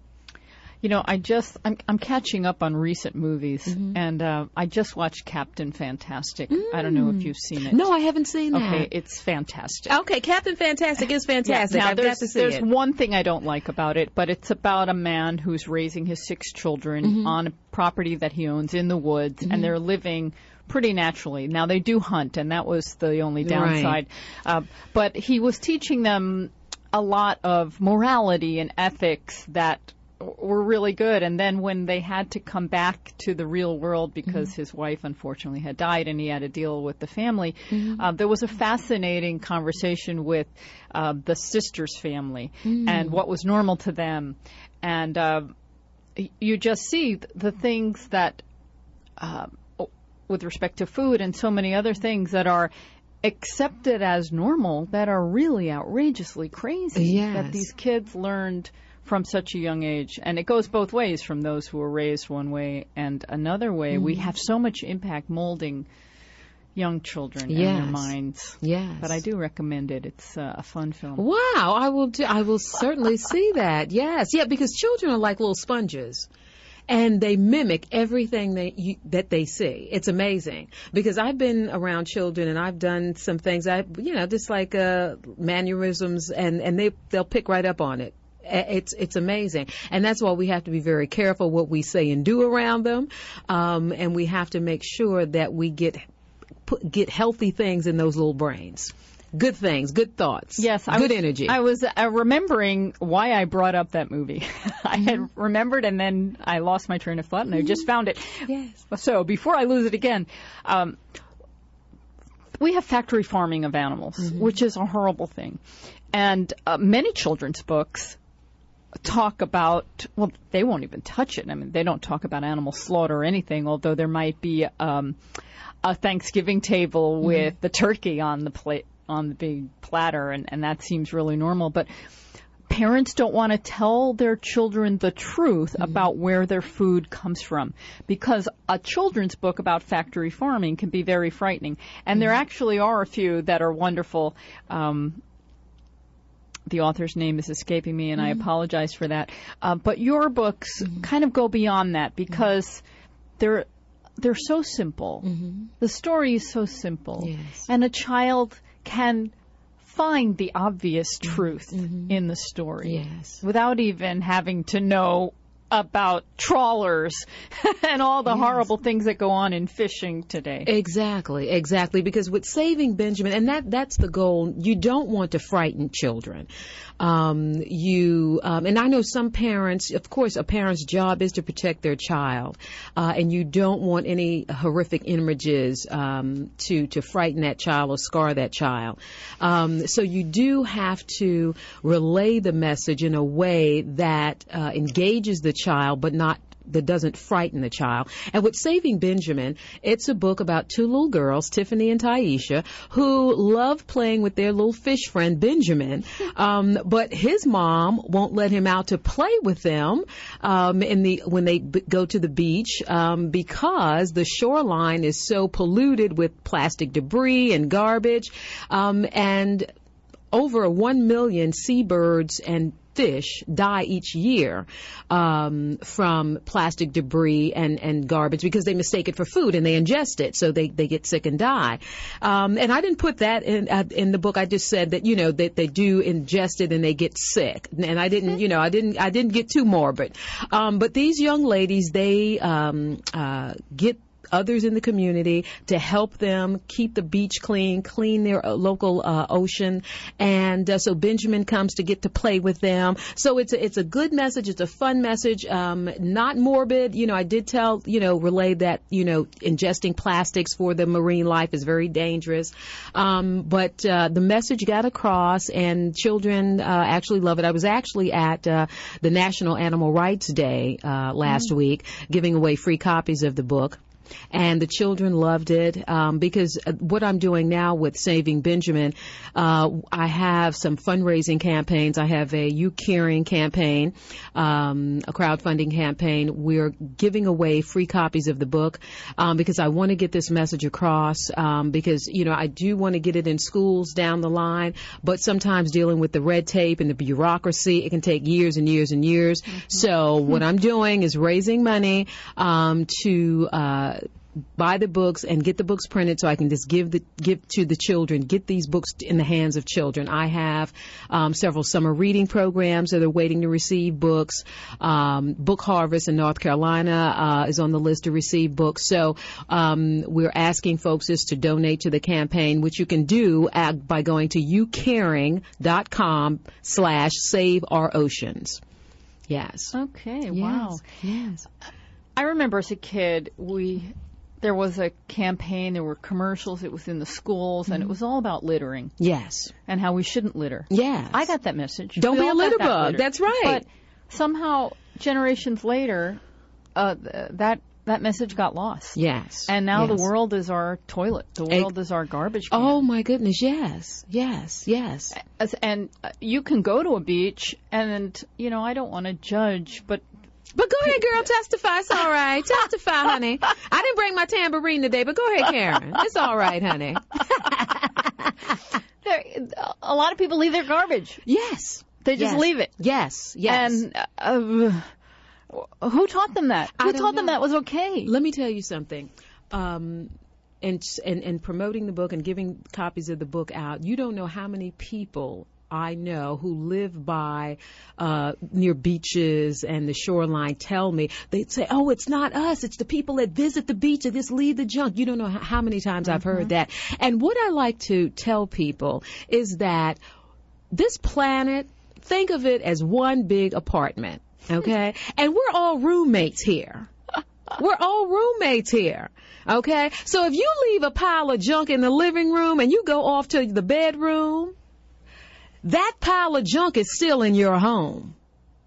You know, I just, I'm, I'm catching up on recent movies, mm-hmm. and uh, I just watched Captain Fantastic. Mm. I don't know if you've seen it. No, I haven't seen that. Okay, it's fantastic. Okay, Captain Fantastic is fantastic. Yeah, now, I've got to see there's it. one thing I don't like about it, but it's about a man who's raising his six children mm-hmm. on a property that he owns in the woods, mm-hmm. and they're living pretty naturally. Now, they do hunt, and that was the only downside. Right. Uh, but he was teaching them a lot of morality and ethics that were really good. And then when they had to come back to the real world because mm-hmm. his wife unfortunately had died and he had to deal with the family, mm-hmm. uh, there was a fascinating conversation with uh, the sister's family mm-hmm. and what was normal to them. And uh, you just see the things that, uh, with respect to food and so many other things that are accepted as normal, that are really outrageously crazy, yes. that these kids learned from such a young age. And it goes both ways, from those who were raised one way and another way. Mm-hmm. We have so much impact molding young children yes. and their minds. Yes. But I do recommend it. It's uh, a fun film. Wow, I will do, I will certainly see that. Yes. Yeah, because children are like little sponges. And they mimic everything that you, that they see. It's amazing, because I've been around children and I've done some things. I, you know, just like uh, mannerisms, and and they they'll pick right up on it. It's it's amazing, and that's why we have to be very careful what we say and do around them, um, and we have to make sure that we get put, get healthy things in those little brains. Good things, good thoughts. Yes, I good was, energy. I was uh, remembering why I brought up that movie. I Mm-hmm. had remembered, and then I lost my train of thought, and I just found it. Yes. So before I lose it again, um, we have factory farming of animals, Mm-hmm. which is a horrible thing, and uh, many children's books talk about, well, they won't even touch it. I mean, they don't talk about animal slaughter or anything, although there might be um, a Thanksgiving table with mm-hmm. the turkey on the plate, on the big platter, and, and that seems really normal. But parents don't want to tell their children the truth mm-hmm. about where their food comes from, because a children's book about factory farming can be very frightening. And mm-hmm. there actually are a few that are wonderful. Um, The author's name is escaping me, and mm-hmm. I apologize for that. Uh, but your books mm-hmm. kind of go beyond that, because mm-hmm. they're they're so simple. Mm-hmm. The story is so simple, yes. and a child can find the obvious truth mm-hmm. in the story yes. without even having to know about trawlers and all the yes. horrible things that go on in fishing today. Exactly, exactly. Because with Saving Benjamin, and that that's the goal, you don't want to frighten children. Um, you um, and I know some parents, of course, a parent's job is to protect their child, uh, and you don't want any horrific images um, to to frighten that child or scar that child. Um, so you do have to relay the message in a way that uh, engages the child, but not that doesn't frighten the child. And with Saving Benjamin, it's a book about two little girls, Tiffany and Taisha, who love playing with their little fish friend Benjamin, um, but his mom won't let him out to play with them um, in the when they b- go to the beach um, because the shoreline is so polluted with plastic debris and garbage, um, and over one million seabirds and fish die each year um, from plastic debris and, and garbage because they mistake it for food and they ingest it, so they, they get sick and die. Um, and I didn't put that in uh, in the book. I just said that, you know, that they do ingest it and they get sick. And I didn't, you know, I didn't I didn't get too morbid. Um, but these young ladies, they um, uh, get others in the community to help them keep the beach clean, clean their uh, local uh, ocean. And uh, so Benjamin comes to get to play with them. So it's a, it's a good message. It's a fun message, um, not morbid. You know, I did tell, you know, relay that, you know, ingesting plastics for the marine life is very dangerous. Um, but uh, the message got across, and children uh, actually love it. I was actually at uh, the National Animal Rights Day uh, last mm-hmm. week, giving away free copies of the book. And the children loved it um, because what I'm doing now with Saving Benjamin, uh, I have some fundraising campaigns. I have a You Caring campaign, um, a crowdfunding campaign. We're giving away free copies of the book um, because I want to get this message across um, because, you know, I do want to get it in schools down the line, but sometimes dealing with the red tape and the bureaucracy, it can take years and years and years. Mm-hmm. So what I'm doing is raising money um, to uh, buy the books and get the books printed so I can just give the give to the children, get these books in the hands of children. I have um, several summer reading programs that are waiting to receive books. Um, Book Harvest in North Carolina uh, is on the list to receive books. So um, we're asking folks just to donate to the campaign, which you can do at, by going to youcaring.com slash save our oceans. Yes. Okay. Yes. Wow. Yes. I remember as a kid, we there was a campaign, there were commercials, it was in the schools, mm-hmm. and it was all about littering. Yes. And how we shouldn't litter. Yes. I got that message. Don't we be a litter that bug. litter. That's right. But somehow, generations later, uh, th- that that message got lost. Yes. And now yes. the world is our toilet. The world is our garbage can. Oh, my goodness. Yes. Yes. Yes. As, and uh, you can go to a beach, and, you know, I don't want to judge, but But go ahead, girl, testify. It's all right. Testify, honey. I didn't bring my tambourine today, but go ahead, Karen. It's all right, honey. there, a lot of people leave their garbage. Yes. They just yes. leave it. Yes. Yes. And uh, who taught them that? Who taught know. them that was okay? Let me tell you something. Um, and, and, and promoting the book and giving copies of the book out, you don't know how many people I know who live by uh, near beaches and the shoreline tell me, they'd say, oh, it's not us. It's the people that visit the beach that just leave the junk. You don't know how many times mm-hmm. I've heard that. And what I like to tell people is that this planet, think of it as one big apartment, okay? And we're all roommates here. We're all roommates here, okay? So if you leave a pile of junk in the living room and you go off to the bedroom, that pile of junk is still in your home.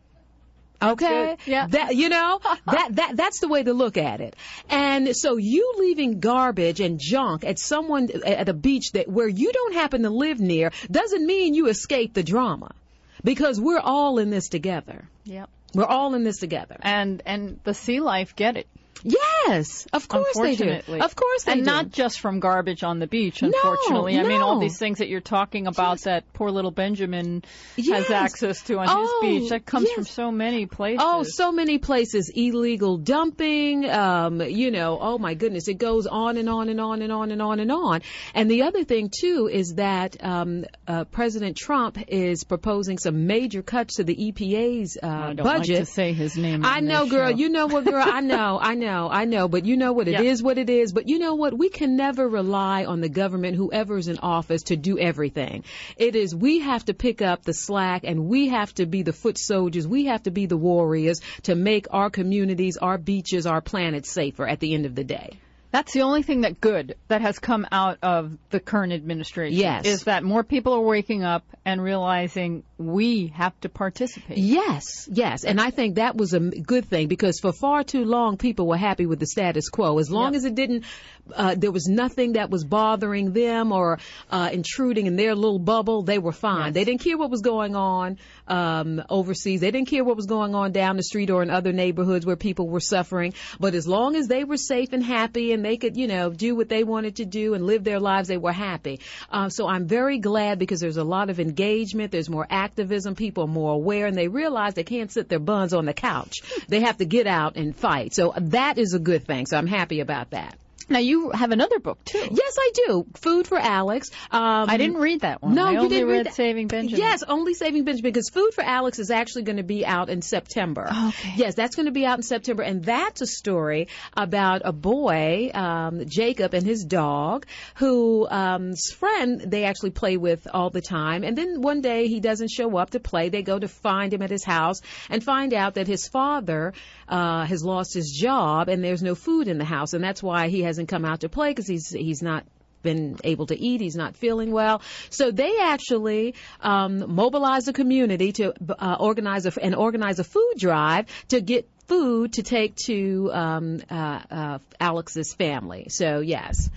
Okay? Yeah. That, you know, that, that, that's the way to look at it. And so you leaving garbage and junk at someone, at a beach that, where you don't happen to live near doesn't mean you escape the drama. Because we're all in this together. Yep. We're all in this together. And, and the sea life get it. Yes, of course they do. Of course they and do. And not just from garbage on the beach, unfortunately. No, I mean, no. all these things that you're talking about yes. that poor little Benjamin yes. has access to on oh, his beach, that comes yes. from so many places. Oh, so many places. Illegal dumping, um, you know, oh my goodness, it goes on and on and on and on and on and on. And the other thing, too, is that um, uh, President Trump is proposing some major cuts to the E P A's uh, I don't budget. like to say his name. I know, girl. Show. You know what, girl? I know, I know, I know. But you know what? It yep. is what it is. But you know what? We can never rely on the government, whoever's in office, to do everything. It is, we have to pick up the slack and we have to be the foot soldiers. We have to be the warriors to make our communities, our beaches, our planet safer at the end of the day. That's the only thing that good that has come out of the current administration. Yes. Is that more people are waking up and realizing we have to participate. Yes, yes. And I think that was a good thing because for far too long people were happy with the status quo. As long yep. as it didn't, uh, there was nothing that was bothering them or uh, intruding in their little bubble, they were fine. Yes. They didn't care what was going on um, overseas. They didn't care what was going on down the street or in other neighborhoods where people were suffering. But as long as they were safe and happy and they could, you know, do what they wanted to do and live their lives, they were happy. Uh, so I'm very glad because there's a lot of engagement. There's more activism. People are more aware and they realize they can't sit their buns on the couch. They have to get out and fight. So that is a good thing. So I'm happy about that. Now, you have another book, too. Yes, I do. Food for Alex. Um, I didn't read that one. No, I you only didn't read read that. Saving Benjamin. Yes, only Saving Benjamin, because Food for Alex is actually going to be out in September. Okay. Yes, that's going to be out in September, and that's a story about a boy, um, Jacob, and his dog, who um, his friend they actually play with all the time, and then one day he doesn't show up to play. They go to find him at his house and find out that his father uh, has lost his job, and there's no food in the house, and that's why he hasn't come out to play. Because he's he's not been able to eat, he's not feeling well. So they actually um, mobilize the community to uh, organize a, and organize a food drive to get food to take to um, uh, uh, Alex's family. So yes,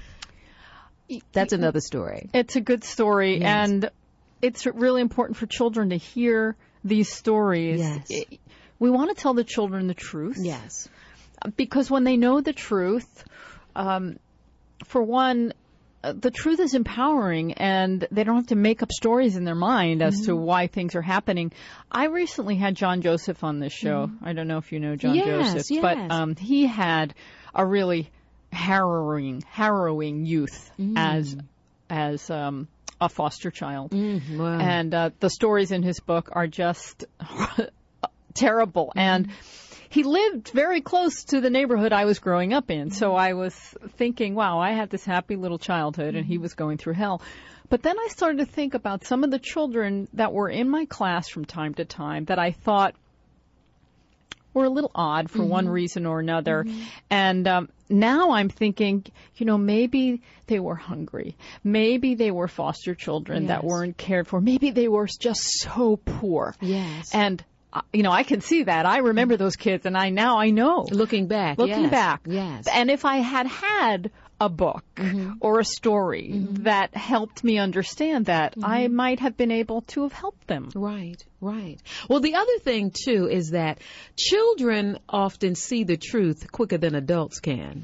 that's another story. It's a good story, yes. and it's really important for children to hear these stories. Yes. We want to tell the children the truth. Yes, because when they know the truth. Um, For one, uh, the truth is empowering, and they don't have to make up stories in their mind as mm-hmm. to why things are happening. I recently had John Joseph on this show. Mm-hmm. I don't know if you know John yes, Joseph, yes. but um, he had a really harrowing, harrowing youth mm. as as um, a foster child, mm, wow. and uh, the stories in his book are just terrible. Mm-hmm. And he lived very close to the neighborhood I was growing up in. So I was thinking, wow, I had this happy little childhood and he was going through hell. But then I started to think about some of the children that were in my class from time to time that I thought were a little odd for mm-hmm. one reason or another. Mm-hmm. And um, now I'm thinking, you know, maybe they were hungry. Maybe they were foster children yes. that weren't cared for. Maybe they were just so poor. Yes. And you know, I can see that. I remember those kids, and I now I know. Looking back, Looking yes. back. Yes. And if I had had a book mm-hmm. or a story mm-hmm. that helped me understand that, mm-hmm. I might have been able to have helped them. Right, right. Well, the other thing, too, is that children often see the truth quicker than adults can.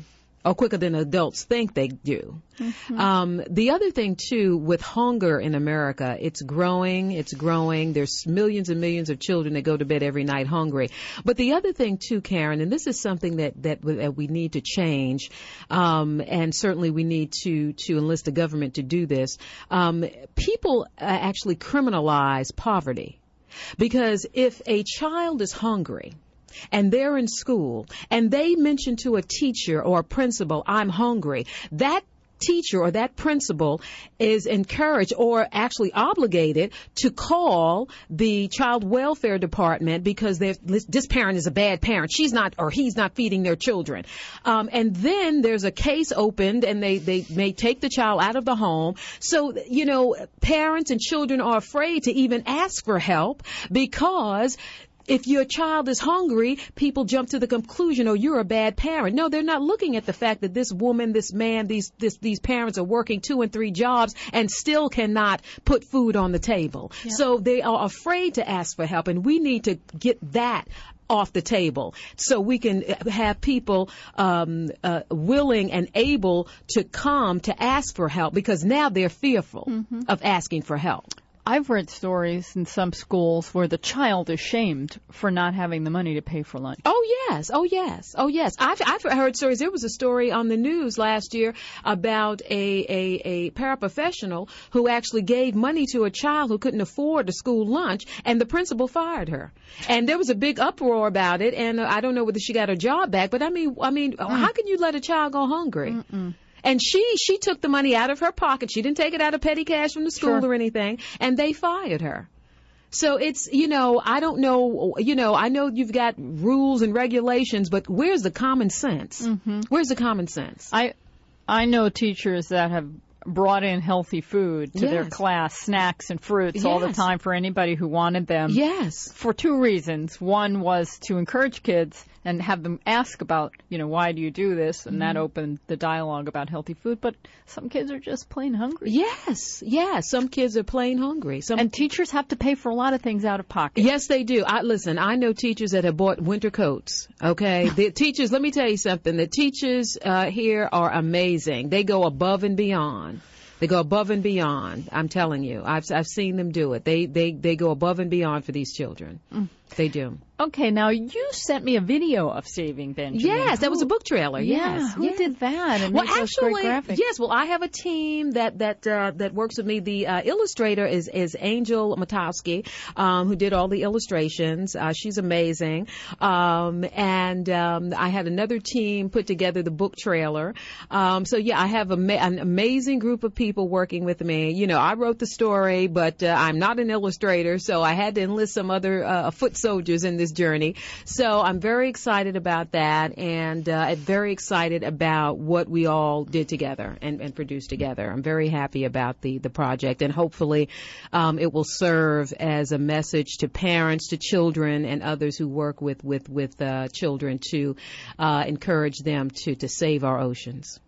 or quicker than adults think they do. Mm-hmm. Um, the other thing, too, with hunger in America, it's growing, it's growing. There's millions and millions of children that go to bed every night hungry. But the other thing, too, Karen, and this is something that, that, that we need to change, um, and certainly we need to, to enlist the government to do this. Um, people uh, actually criminalize poverty. Because if a child is hungry, and they're in school, and they mention to a teacher or a principal, I'm hungry, that teacher or that principal is encouraged or actually obligated to call the child welfare department because this parent is a bad parent. She's not, or he's not feeding their children. Um, and then there's a case opened and they, they may take the child out of the home. So, you know, parents and children are afraid to even ask for help because if your child is hungry, people jump to the conclusion, oh, you're a bad parent. No, they're not looking at the fact that this woman, this man, these this, these parents are working two and three jobs and still cannot put food on the table. Yeah. So they are afraid to ask for help, and we need to get that off the table so we can have people um, uh, willing and able to come to ask for help because now they're fearful mm-hmm. of asking for help. I've read stories in some schools where the child is shamed for not having the money to pay for lunch. Oh, yes. Oh, yes. Oh, yes. I've, I've heard stories. There was a story on the news last year about a, a, a paraprofessional who actually gave money to a child who couldn't afford the school lunch, and the principal fired her. And there was a big uproar about it, and uh, I don't know whether she got her job back, but I mean, I mean, mm. how can you let a child go hungry? Mm-mm. And she she took the money out of her pocket. She didn't take it out of petty cash from the school sure. or anything. And they fired her. So it's, you know, I don't know, you know, I know you've got rules and regulations, but where's the common sense? Mm-hmm. Where's the common sense? I I know teachers that have brought in healthy food to yes. their class, snacks and fruits yes. all the time for anybody who wanted them. Yes. For two reasons. One was to encourage kids and have them ask about, you know, why do you do this? And mm-hmm. that opened the dialogue about healthy food. But some kids are just plain hungry. Yes. Yes. Some kids are plain hungry. Some and teachers have to pay for a lot of things out of pocket. Yes, they do. I, listen, I know teachers that have bought winter coats. Okay. The teachers, let me tell you something. The teachers uh, here are amazing. They go above and beyond. They go above and beyond. I'm telling you. I've I've seen them do it. They they they go above and beyond for these children. Mm. They do. Okay, now you sent me a video of Saving Benjamin. Yes, that was a book trailer. Yeah, yes, who yes. did that? And well, actually, yes. Well, I have a team that that uh, that works with me. The uh, illustrator is is Angel Matowski, um, who did all the illustrations. Uh, she's amazing. Um, and um, I had another team put together the book trailer. Um, so yeah, I have a, an amazing group of people working with me. You know, I wrote the story, but uh, I'm not an illustrator, so I had to enlist some other uh, foot soldiers in this journey. So I'm very excited about that, and uh, very excited about what we all did together and, and produced together. I'm very happy about the, the project, and hopefully um, it will serve as a message to parents, to children, and others who work with, with, with uh, children to uh, encourage them to, to save our oceans.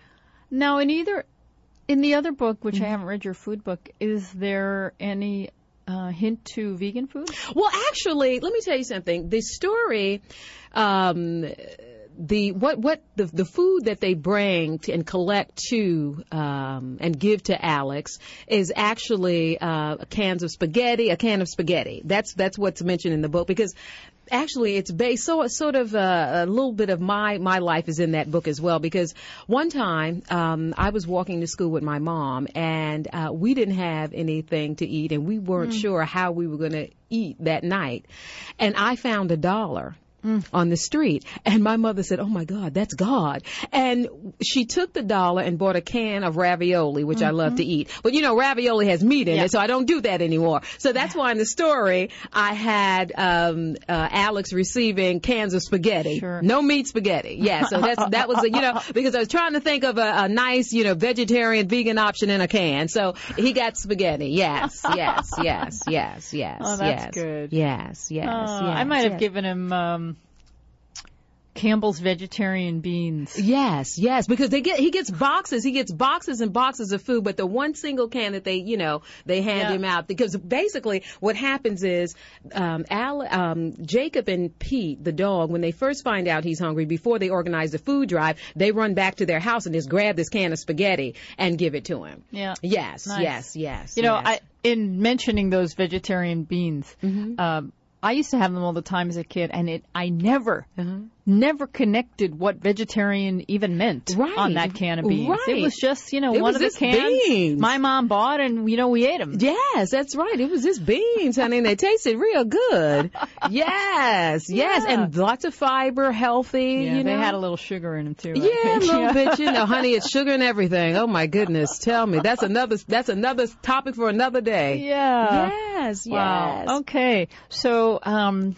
Now, in either in the other book, which mm-hmm. I haven't read, your food book, is there any Uh, hint to vegan food? Well, actually, let me tell you something. The story, um, the what what the the food that they bring to, and collect to um, and give to Alex is actually uh, cans of spaghetti, a can of spaghetti. That's that's what's mentioned in the book, because actually it's based so sort of uh, a little bit of my my life is in that book as well, because one time um, I was walking to school with my mom, and uh, we didn't have anything to eat, and we weren't mm. sure how we were going to eat that night, and I found a dollar Mm. on the street. And my mother said, oh, my God, that's God. And she took the dollar and bought a can of ravioli, which mm-hmm. I love to eat. But, you know, ravioli has meat in yeah. it, so I don't do that anymore. So that's why in the story I had um, uh, Alex receiving cans of spaghetti. Sure. No meat spaghetti. Yeah, so that's, that was, a, you know, because I was trying to think of a, a nice, you know, vegetarian, vegan option in a can. So he got spaghetti. Yes, yes, yes, yes, yes. Oh, that's yes, good. Yes, yes, uh, yes. I might yes. have given him... Um, Campbell's vegetarian beans. Yes, yes, because they get he gets boxes, he gets boxes and boxes of food, but the one single can that they, you know, they hand Yeah. him out, because basically what happens is um, Al, um, Jacob and Pete, the dog, when they first find out he's hungry, before they organize the food drive, they run back to their house and just grab this can of spaghetti and give it to him. Yeah. Yes, Nice. yes, yes. You know, yes. I, in mentioning those vegetarian beans, Mm-hmm. um, I used to have them all the time as a kid, and it I never, Uh-huh. never connected what vegetarian even meant Right. on that can of beans. Right. It was just, you know, It one was of the just cans beans. my mom bought, and, you know, we ate them. Yes, that's right. It was just beans, honey, and they tasted real good. Yes, yes, Yeah. and lots of fiber, healthy. Yeah, you know? they had a little sugar in them, too. I Yeah, a think. little bit. You know, honey, it's sugar and everything. Oh my goodness, tell me. That's another. That's another topic for another day. Yeah. Yes. Wow. Yes. Okay. So, um,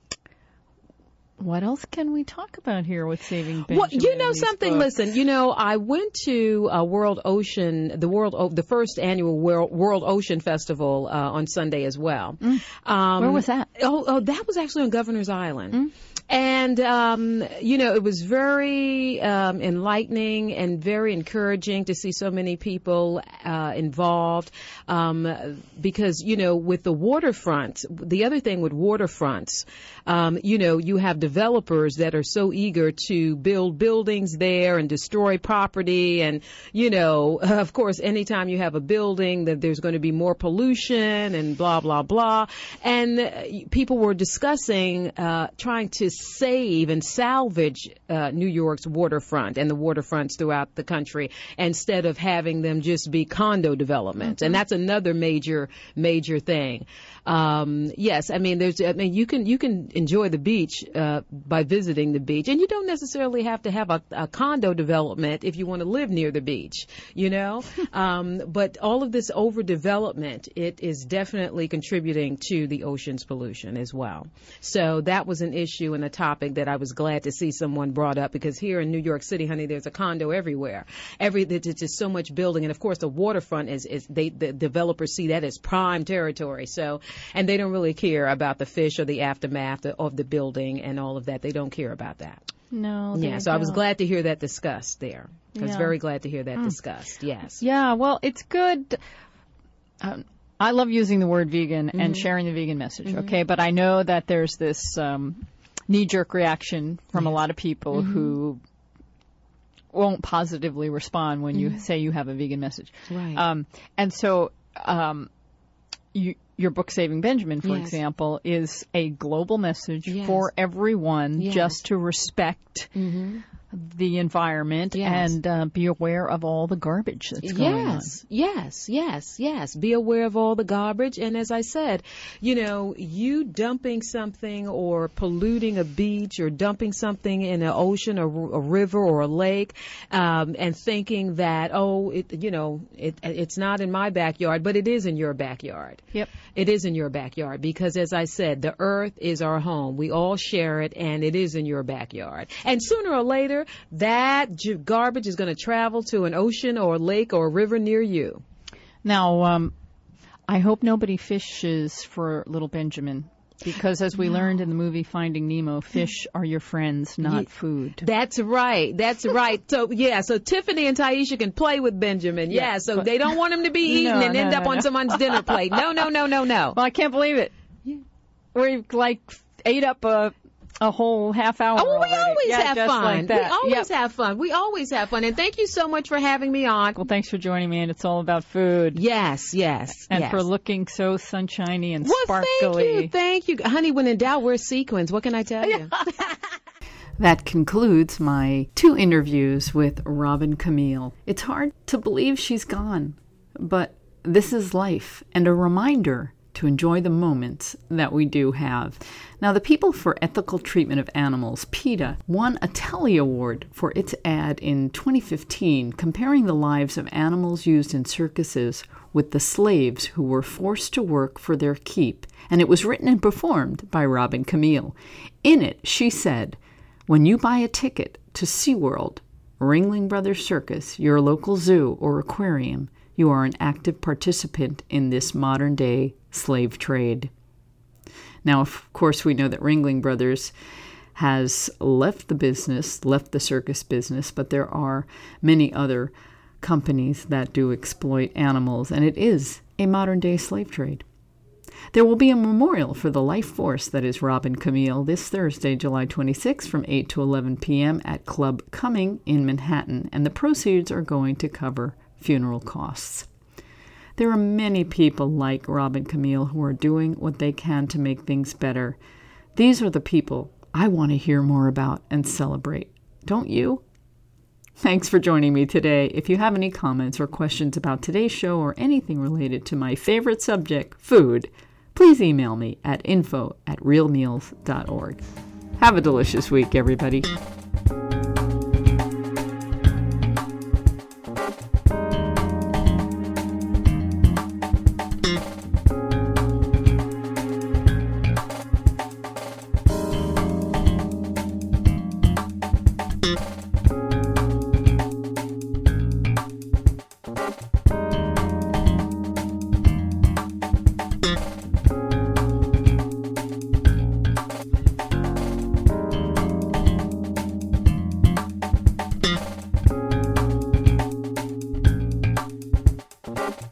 what else can we talk about here with Saving Benjamin? Well, you know in these something. books? Listen, you know, I went to uh, World Ocean, the World, o- the first annual World, World Ocean Festival uh, on Sunday as well. Um, Where was that? Oh, oh, that was actually on Governor's Island. Mm. And, um, you know, it was very um, enlightening and very encouraging to see so many people uh, involved um, because, you know, with the waterfront, the other thing with waterfronts, um, you know, you have developers that are so eager to build buildings there and destroy property. And, you know, of course, anytime you have a building, that there's going to be more pollution and blah, blah, blah. And uh, people were discussing uh, trying to save and salvage uh, New York's waterfront and the waterfronts throughout the country instead of having them just be condo developments. Mm-hmm. And that's another major, major thing. Um, yes, I mean, there's, I mean, you can, you can enjoy the beach, uh, by visiting the beach, and you don't necessarily have to have a, a condo development if you want to live near the beach, you know? um, but all of this overdevelopment, it is definitely contributing to the ocean's pollution as well. So that was an issue and a topic that I was glad to see someone brought up, because here in New York City, honey, there's a condo everywhere. Every, there's just so much building. And of course, the waterfront is, is they, the developers see that as prime territory. So, and they don't really care about the fish or the aftermath of the building and all of that. They don't care about that. No. they Yeah, so I was don't. glad to hear that discussed there. I was Yeah. very glad to hear that discussed. Yes. Yeah, well, it's good. Um, I love using the word vegan Mm-hmm. and sharing the vegan message, okay? But I know that there's this um, knee-jerk reaction from a lot of people Mm-hmm. who won't positively respond when you say you have a vegan message. Right. Um, and so um, you, your book, Saving Benjamin, for Yes. example, is a global message Yes. for everyone Yes. just to respect Mm-hmm. the environment Yes. and uh, be aware of all the garbage that's going on. Yes, yes, yes, yes. Be aware of all the garbage. And as I said, you know, you dumping something or polluting a beach or dumping something in an ocean or a river or a lake, um, and thinking that, oh, it, you know, it, it's not in my backyard, but it is in your backyard. Yep. It is in your backyard because, as I said, the earth is our home. We all share it, and it is in your backyard. And sooner or later, that j- garbage is going to travel to an ocean or a lake or a river near you. Now, um, I hope nobody fishes for little Benjamin, because as we learned in the movie Finding Nemo, fish are your friends, not Ye- food. That's right. That's right. So, yeah, so Tiffany and Taisha can play with Benjamin. Yeah, Yeah, so but- they don't want him to be eaten No, and no, end no, up on no. someone's dinner plate. No, no, no, no, no. Well, I can't believe it. We like ate up a a whole half hour. Oh, well, we already. always Yeah, have just fun. like we that. always Yep. have fun. We always have fun. And thank you so much for having me on. Well, thanks for joining me, and it's all about food. Yes, yes, And yes. for looking so sunshiny and well, sparkly. thank you, thank you. Honey, when in doubt, wear sequins. What can I tell you? That concludes my two interviews with Robin Camille. It's hard to believe she's gone, but this is life and a reminder to enjoy the moments that we do have. Now, the People for Ethical Treatment of Animals, PETA, won a Telly Award for its ad in twenty fifteen comparing the lives of animals used in circuses with the slaves who were forced to work for their keep, and it was written and performed by Robin Camille. In it, she said, "When you buy a ticket to SeaWorld, Ringling Brothers Circus, your local zoo or aquarium, you are an active participant in this modern-day slave trade." Now, of course, we know that Ringling Brothers has left the business, left the circus business, but there are many other companies that do exploit animals, and it is a modern-day slave trade. There will be a memorial for the life force that is Robin Camille this Thursday, July twenty-sixth from eight to eleven p.m. at Club Cumming in Manhattan, and the proceeds are going to cover funeral costs. There are many people like Robin Camille who are doing what they can to make things better. These are the people I want to hear more about and celebrate. Don't you? Thanks for joining me today. If you have any comments or questions about today's show or anything related to my favorite subject, food, please email me at info at real meals dot org. Have a delicious week, everybody. Bye.